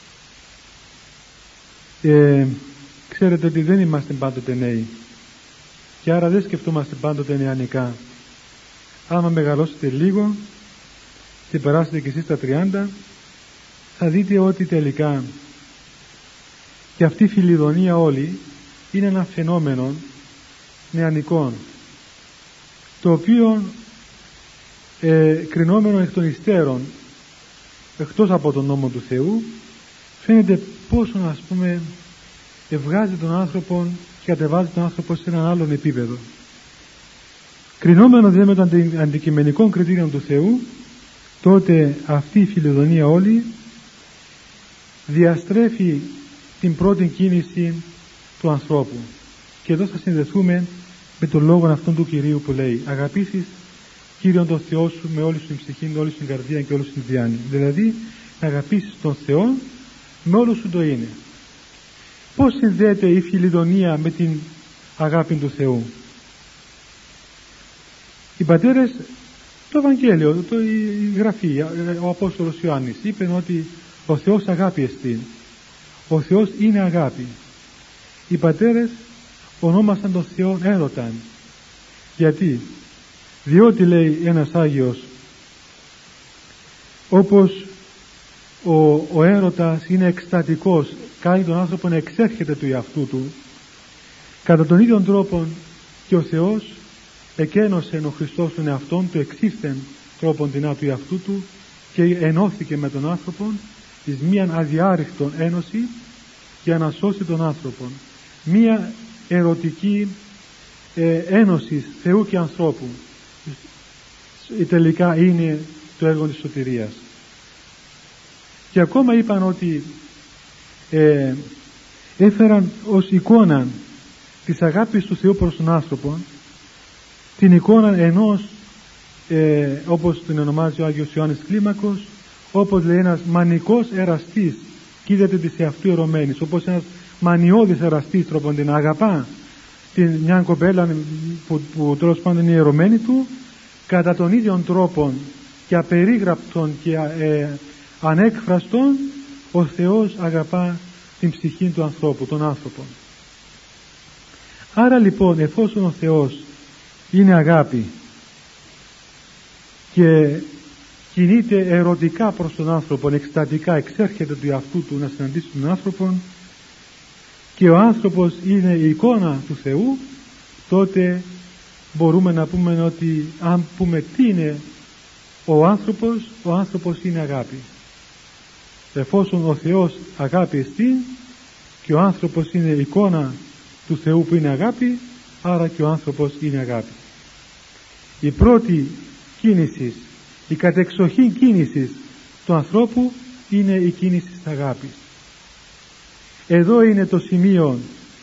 ξέρετε ότι δεν είμαστε πάντοτε νέοι, και άρα δεν σκεφτόμαστε πάντοτε νεανικά. Άμα μεγαλώσετε λίγο και περάσετε κι εσείς τα 30, θα δείτε ότι τελικά και αυτή η φιλιδονία όλη είναι ένα φαινόμενο νεανικών, το οποίο κρινόμενο εκ των υστέρων, εκτός από τον νόμο του Θεού, φαίνεται πόσο, ας πούμε, ευγάζει τον άνθρωπο και κατεβάζει τον άνθρωπο σε έναν άλλον επίπεδο. Κρινόμενο δε με το αντικειμενικό κριτήριο του Θεού, τότε αυτή η φιλιδονία όλη διαστρέφει την πρώτη κίνηση του ανθρώπου. Και εδώ θα συνδεθούμε με τον λόγο αυτόν του Κυρίου που λέει: αγαπήσεις Κύριον τον Θεό σου με όλη σου την ψυχή, με όλη σου την καρδία και όλη σου την διάνοια. Δηλαδή να αγαπήσεις τον Θεό με όλο σου το είναι. Πώς συνδέεται η φιλιδονία με την αγάπη του Θεού? Οι πατέρες, το Ευαγγέλιο, η Γραφή, ο Απόστολος Ιωάννης είπε ότι ο Θεός αγάπη εστίν. Ο Θεός είναι αγάπη. Οι πατέρες ονόμασαν τον Θεό έρωταν. Γιατί? Διότι, λέει ένας Άγιος, όπως ο έρωτας είναι εκστατικός, κάνει τον άνθρωπο να εξέρχεται του εαυτού του, κατά τον ίδιο τρόπο και ο Θεός εκένωσε ο Χριστός τον εαυτόν του, εξήφθεν τρόπον την του εαυτού του και ενώθηκε με τον άνθρωπο εις μίαν αδιάρρηκτον ένωση, για να σώσει τον άνθρωπο. Μία ερωτική ένωση Θεού και ανθρώπου τελικά είναι το έργο της σωτηρίας. Και ακόμα είπαν ότι έφεραν ως εικόνα της αγάπης του Θεού προς τον άνθρωπο την εικόνα ενός όπως την ονομάζει ο Άγιος Ιωάννης Κλίμακος, όπως λέει ένας μανικός εραστής, κοίταται της εαυτού ερωμένης, όπως ένας μανιώδης εραστής τρόπον την αγαπά μια κοπέλα που τέλος πάντων είναι η ερωμένη του, κατά τον ίδιο τρόπο και απερίγραπτον και ανέκφραστον ο Θεός αγαπά την ψυχή του ανθρώπου, τον άνθρωπο. Άρα λοιπόν, εφόσον ο Θεός είναι αγάπη και κινείται ερωτικά προς τον άνθρωπο, εκστατικά εξέρχεται του εαυτού του να συναντήσει τον άνθρωπο, και ο άνθρωπος είναι η εικόνα του Θεού, τότε μπορούμε να πούμε ότι αν πούμε τι είναι ο άνθρωπος είναι αγάπη. Εφόσον ο Θεός αγάπη εστίν και ο άνθρωπος είναι η εικόνα του Θεού που είναι αγάπη, άρα και ο άνθρωπος είναι αγάπη. Η πρώτη κίνηση, η κατεξοχήν κίνηση του ανθρώπου είναι η κίνηση της αγάπης. Εδώ είναι το σημείο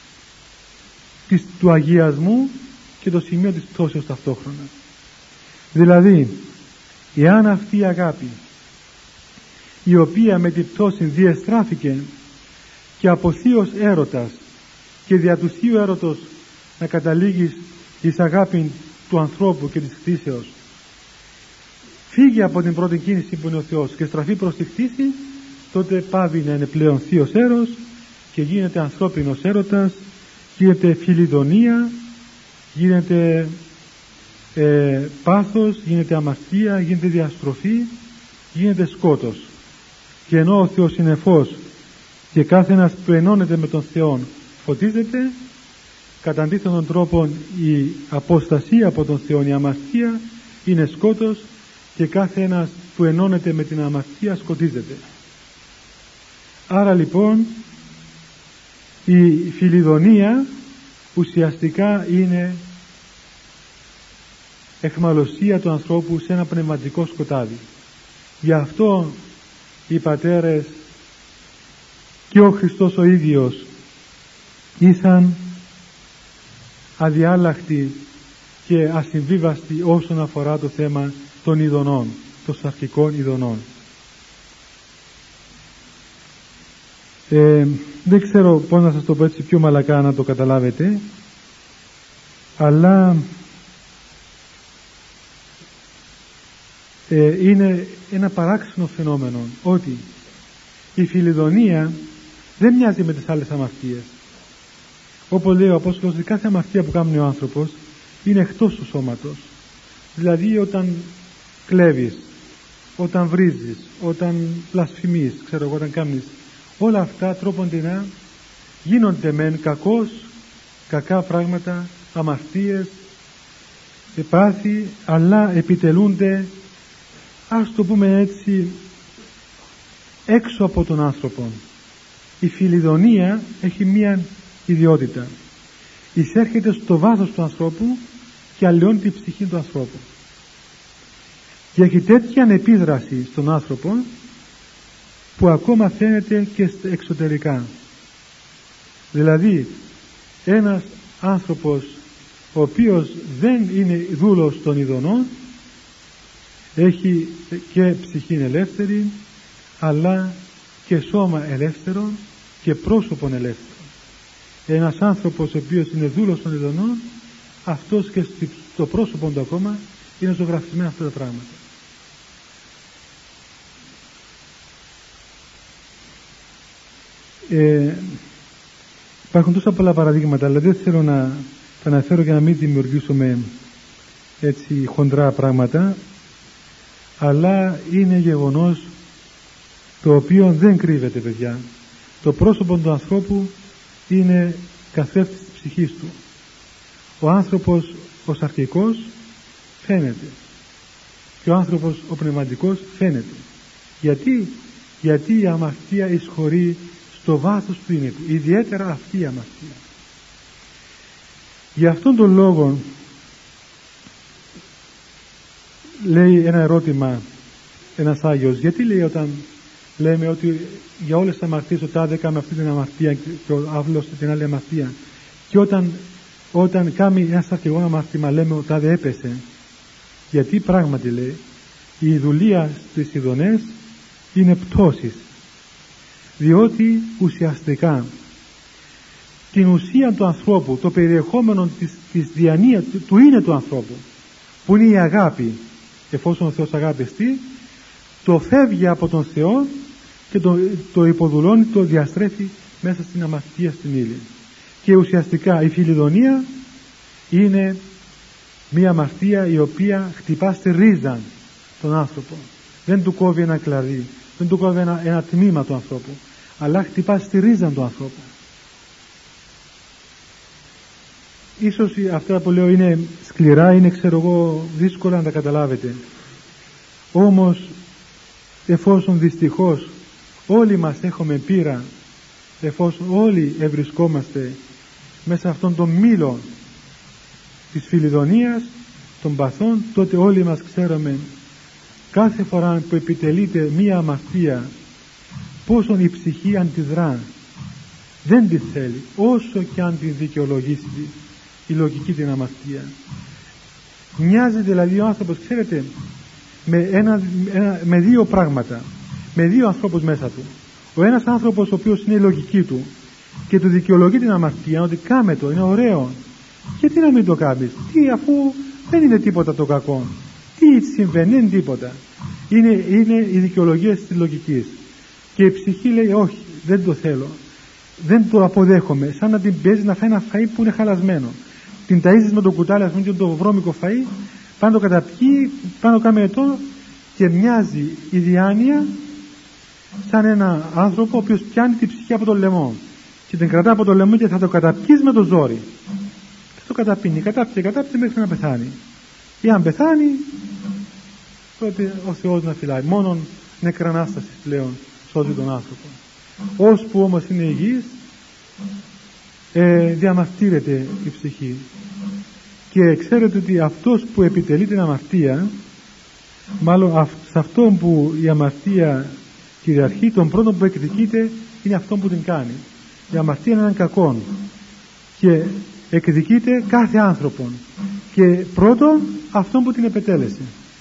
του αγιασμού και το σημείο της πτώσεως ταυτόχρονα. Δηλαδή, εάν αυτή η αγάπη, η οποία με την πτώση διεστράφηκε και από θείος έρωτας και δια του θείου έρωτος να καταλήγει εις αγάπη του ανθρώπου και της κτήσεως, φύγει από την πρώτη κίνηση που είναι ο Θεός και στραφεί προς τη κτήση, τότε πάβει να είναι πλέον θείος έρος και γίνεται ανθρώπινος έρωτας, γίνεται φιλιδονία, γίνεται πάθος, γίνεται αμαρτία, γίνεται διαστροφή, γίνεται σκότος. Και ενώ ο Θεός είναι φως και κάθε ένας που ενώνεται με τον Θεό φωτίζεται, κατά αντίθετον τρόπο η αποστασία από τον Θεό, η αμαρτία, είναι σκότος και κάθε ένας που ενώνεται με την αμαρτία σκοτίζεται. Άρα λοιπόν η φιλιδονία ουσιαστικά είναι εχμαλωσία του ανθρώπου σε ένα πνευματικό σκοτάδι. Γι' αυτό οι πατέρες και ο Χριστός ο ίδιος ήσαν αδιάλακτοι και ασυμβίβαστοι όσον αφορά το θέμα των ειδονών, των σαρκικών ειδονών. Δεν ξέρω πώς να σας το πω έτσι πιο μαλακά να το καταλάβετε, αλλά είναι ένα παράξενο φαινόμενο ότι η φιλιδονία δεν μοιάζει με τις άλλες αμαρτίες. Όπως λέει ο Απόστολος, κάθε αμαρτία που κάνει ο άνθρωπος είναι εκτός του σώματος. Δηλαδή όταν κλέβεις, όταν βρίζεις, όταν βλασφημείς, ξέρω εγώ, όταν κάνεις όλα αυτά τρόποντινά γίνονται μεν κακά πράγματα, αμαρτίες, πάθη, αλλά επιτελούνται, ας το πούμε έτσι, έξω από τον άνθρωπο. Η φιλιδονία έχει μία ιδιότητα. Εισέρχεται στο βάθος του ανθρώπου και αλλοιώνει την ψυχή του ανθρώπου. Και έχει τέτοια επίδραση στον άνθρωπο που ακόμα φαίνεται και εξωτερικά. Δηλαδή ένας άνθρωπος ο οποίος δεν είναι δούλος των ειδονών έχει και ψυχή ελεύθερη, αλλά και σώμα ελεύθερο και πρόσωπον ελεύθερο. Ένας άνθρωπος ο οποίος είναι δούλος των ειδονών, αυτός και στο πρόσωπο του ακόμα είναι ζωγραφισμένα αυτά τα πράγματα. Υπάρχουν τόσα πολλά παραδείγματα, αλλά δεν θέλω να τα αναφέρω για να μην δημιουργήσουμε έτσι χοντρά πράγματα, αλλά είναι γεγονός το οποίο δεν κρύβεται, παιδιά. Το πρόσωπο του ανθρώπου είναι καθρέφτης της ψυχής του. Ο άνθρωπος ο σαρκικός φαίνεται και ο άνθρωπος ο πνευματικός φαίνεται. Γιατί η αμαρτία εισχωρεί στο βάθος του είναι του, ιδιαίτερα αυτή η αμαρτία. Για αυτόν τον λόγο λέει ένα ερώτημα ένας Άγιος, γιατί λέει όταν λέμε ότι για όλες τις αμαρτίες ο τάδε έκαμε αυτή την αμαρτία και ο αύλος την άλλη αμαρτία, και όταν κάνει ένα αρχηγό αμαρτήμα λέμε ο τάδε έπεσε? Γιατί πράγματι λέει η δουλεία στις ειδονές είναι πτώσεις, διότι ουσιαστικά την ουσία του ανθρώπου, το περιεχόμενο της διανοίας του είναι του ανθρώπου, που είναι η αγάπη, εφόσον ο Θεός αγάπηστη, το φεύγει από τον Θεό και το υποδουλώνει, το διαστρέφει μέσα στην αμαρτία, στην ύλη. Και ουσιαστικά η φιλιδονία είναι μία αμαρτία η οποία χτυπά στη ρίζα τον άνθρωπο. Δεν του κόβει ένα κλαδί, δεν του κόβει ένα τμήμα του ανθρώπου, αλλά χτυπά στη ρίζα του ανθρώπου. Ίσως αυτά που λέω είναι σκληρά, είναι δύσκολα να τα καταλάβετε. Όμως εφόσον δυστυχώς όλοι μας έχουμε πείρα, εφόσον όλοι ευρισκόμαστε μέσα αυτόν τον μήλο της φιλιδονίας, των παθών, τότε όλοι μας ξέρουμε κάθε φορά που επιτελείται μία αμαρτία πόσον η ψυχή αντιδρά, δεν τη θέλει, όσο και αν την δικαιολογήσει η λογική την αμαρτία. Μοιάζει δηλαδή ο άνθρωπος, ξέρετε, με δύο πράγματα, με δύο ανθρώπους μέσα του. Ο ένας άνθρωπος ο οποίος είναι η λογική του και του δικαιολογεί την αμαρτία, ότι κάμε το, είναι ωραίο, γιατί να μην το κάνεις, αφού δεν είναι τίποτα το κακό, τι συμβαίνει, δεν είναι τίποτα. Είναι η δικαιολογία της λογικής. Και η ψυχή λέει όχι, δεν το θέλω, δεν το αποδέχομαι, σαν να την παίζει να φάει ένα φαΐ που είναι χαλασμένο. Την ταΐζεις με το κουτάλι, ας πούμε, και το βρώμικο φαΐ, πάνω το καταπιεί, πάνω κάμε ετώ, και μοιάζει η διάνοια σαν ένα άνθρωπο ο οποίος πιάνει την ψυχή από το λαιμό και την κρατά από το λαιμό και θα το καταπιείς με το ζόρι. Και το καταπίνει, κατάπιε μέχρι να πεθάνει. Ή αν πεθάνει, τότε ο Θεός να φυλάει. Μόνον νεκρανάσταση πλέον σώζει τον άνθρωπο. Ώσπου όμως είναι υγιής, διαμαρτύρεται η ψυχή. Και ξέρετε ότι αυτός που επιτελεί την αμαρτία, μάλλον σε αυτόν που η αμαρτία κυριαρχεί, τον πρώτο που εκδικείται είναι αυτόν που την κάνει. Η αμαρτία είναι έναν κακόν και εκδικείται κάθε άνθρωπον, και πρώτον αυτόν που την επετέλεσε.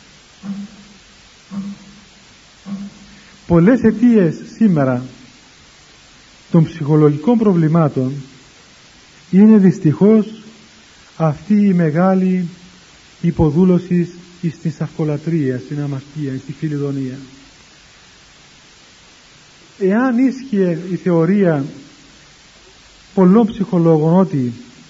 Πολλές αιτίες σήμερα των ψυχολογικών προβλημάτων είναι δυστυχώς αυτή η μεγάλη υποδούλωση στην σαυκολατρία, στην αμαρτία, στη φιλιδονία. Εάν ίσχυε η θεωρία πολλών ψυχολόγων ότι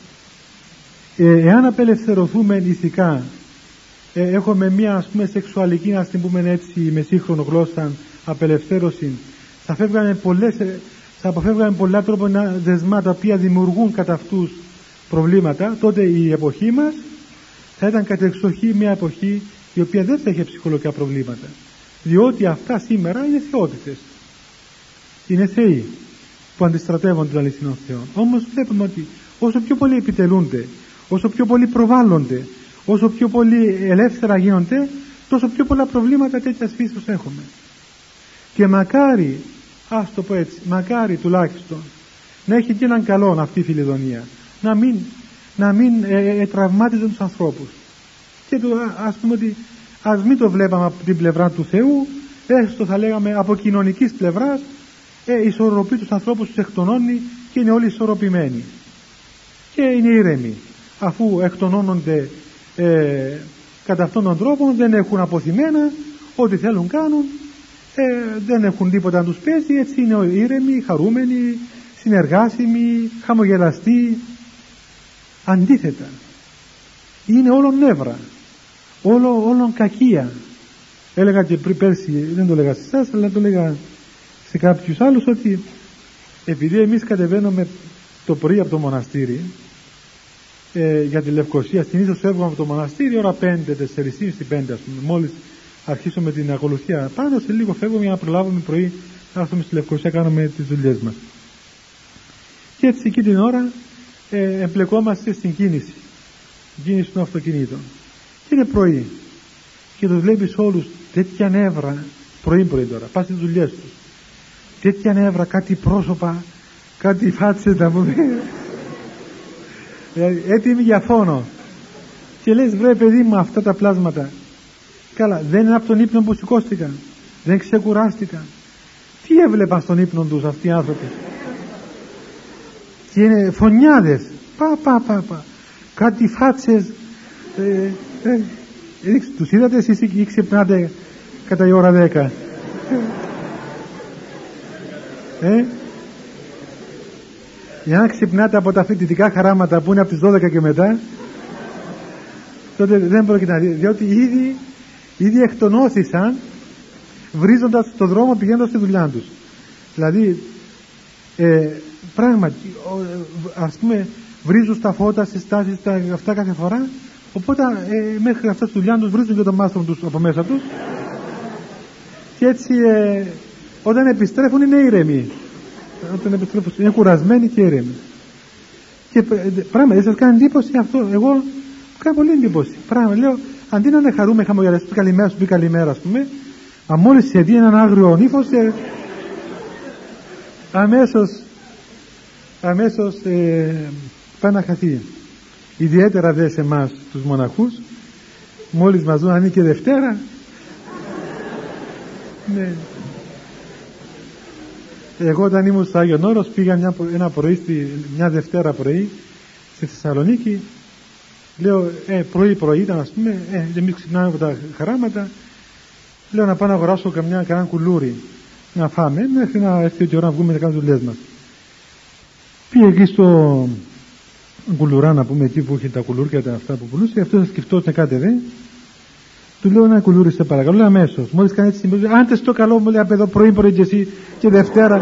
εάν απελευθερωθούμε ηθικά, έχουμε μια, ας πούμε, σεξουαλική, να την πούμε έτσι με σύγχρονο γλώσσα, απελευθέρωση, θα αποφεύγαμε πολλά τρόπα δεσμά τα οποία δημιουργούν κατά αυτούς προβλήματα, τότε η εποχή μας θα ήταν κατεξοχή μια εποχή η οποία δεν θα είχε ψυχολογικά προβλήματα, διότι αυτά σήμερα είναι θεότητες, είναι θεοί που αντιστρατεύουν τον αληθινό Θεό. Όμως βλέπουμε ότι όσο πιο πολύ επιτελούνται, όσο πιο πολύ προβάλλονται, όσο πιο πολύ ελεύθερα γίνονται, τόσο πιο πολλά προβλήματα τέτοιας φύσεως έχουμε. Και μακάρι, ας το πω έτσι, μακάρι τουλάχιστον να έχει και έναν καλό αυτή η φιλιδονία, να μην τραυμάτιζε τους ανθρώπους. Και ας πούμε ότι ας μην το βλέπαμε από την πλευρά του Θεού, έστω θα λέγαμε από κοινωνικής πλευράς, ισορροπεί τους ανθρώπους, τους εκτονώνει και είναι όλοι ισορροπημένοι και είναι ήρεμοι, αφού εκτονώνονται κατά αυτόν τον τρόπο, δεν έχουν αποθυμένα, ό,τι θέλουν κάνουν, δεν έχουν τίποτα να τους παίζει, έτσι είναι ήρεμοι, χαρούμενοι, συνεργάσιμοι, χαμογελαστοί. Αντίθετα, είναι όλον νεύρα, όλον κακία. Έλεγα και πριν πέρσι, δεν το έλεγα σε εσάς, αλλά το έλεγα σε κάποιους άλλους, ότι επειδή εμείς κατεβαίνουμε το πρωί από το μοναστήρι για τη Λευκοσία, στην ίσως φεύγουμε από το μοναστήρι ώρα 5, 4:30, 5 ας πούμε, μόλις αρχίσουμε την ακολουθία πάνω, σε λίγο φεύγουμε για να προλάβουμε πρωί να έρθουμε στη Λευκοσία, κάνουμε τις δουλειές μας. Και έτσι εκεί την ώρα εμπλεκόμαστε στην κίνηση των αυτοκινήτων. Και είναι πρωί και τους βλέπεις όλους τέτοια νεύρα, πρωί τώρα, πας στις δουλειές τους, τέτοια νεύρα, κάτι πρόσωπα, κάτι φάτσες να πούμε, έτοιμοι για φόνο. Και λες, βρε παιδί μου, αυτά τα πλάσματα, καλά, δεν είναι από τον ύπνο που σηκώστηκαν, δεν ξεκουράστηκαν. Τι έβλεπαν στον ύπνο τους αυτοί οι άνθρωποι? Και είναι φωνιάδες, πα, κάτι φάτσες, τους είδατε εσείς ή ξυπνάτε κατά η ώρα 10? Για να ξυπνάτε από τα φοιτητικά χαράματα που είναι από τις 12 και μετά, τότε δεν πρόκειται να δείτε, διότι ήδη εκτονώθησαν βρίζοντας στον δρόμο πηγαίνοντας στη δουλειά τους. Δηλαδή πράγματι, ας πούμε, βρίζουν στα φώτα, στις τάσεις, αυτά κάθε φορά, οπότε μέχρι αυτά τη δουλειά τους βρίζουν και το μάστρο τους από μέσα τους, και έτσι όταν επιστρέφουν είναι ήρεμοι. Όταν επιστρέφουν είναι κουρασμένοι και ήρεμοι. Και πράγματι σας κάνει εντύπωση αυτό? Εγώ μου κάνει πολύ εντύπωση. Πράγματι λέω, αντί να είναι χαρούμε, χαμογελαστή, καλημέρα σου πει καλημέρα, ας πούμε, αν μόλις σε δει έναν άγριο ύφος, αμέσως πάει να χαθεί. Ιδιαίτερα δε σε εμάς τους μοναχούς, μόλις μας δουν, αν είναι και Δευτέρα, ναι. Εγώ όταν ήμουν στο Άγιον Όρος πήγα ένα πρωί, μια Δευτέρα πρωί στη Θεσσαλονίκη. Λέω πρωί ήταν, ας πούμε, εμείς ξυπνάμε από τα χαράματα. Λέω να πάω να αγοράσω κανένα κουλούρι να φάμε μέχρι να έρθει η ώρα να βγούμε να κάνουμε δουλειές μας. Πήγε εκεί στο κουλουρά, να πούμε, εκεί που είχε τα κουλούρια αυτά που πουλούσε. Αυτό θα σκεφτόταν κάτι δε. Του λέω ένα κουλούρι σε παρακαλώ, λέει αμέσως. Μόλις κάνει έτσι συμπλήρωση, άντε στο καλό μου, λέει, απ' εδώ πρωί και εσύ και Δευτέρα.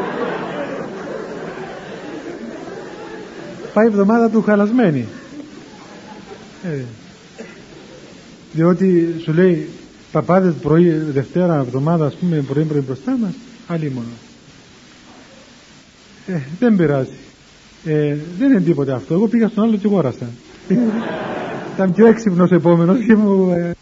Πάει η εβδομάδα του χαλασμένη. Διότι σου λέει παπάδες πρωί, Δευτέρα, εβδομάδα, ας πούμε, πρωί μπροστά μας, αλίμονο. Δεν πειράζει. Δεν είναι τίποτα αυτό. Εγώ πήγα στον άλλο και αγόρασα. Ήταν πιο έξυπνος επόμενος και μου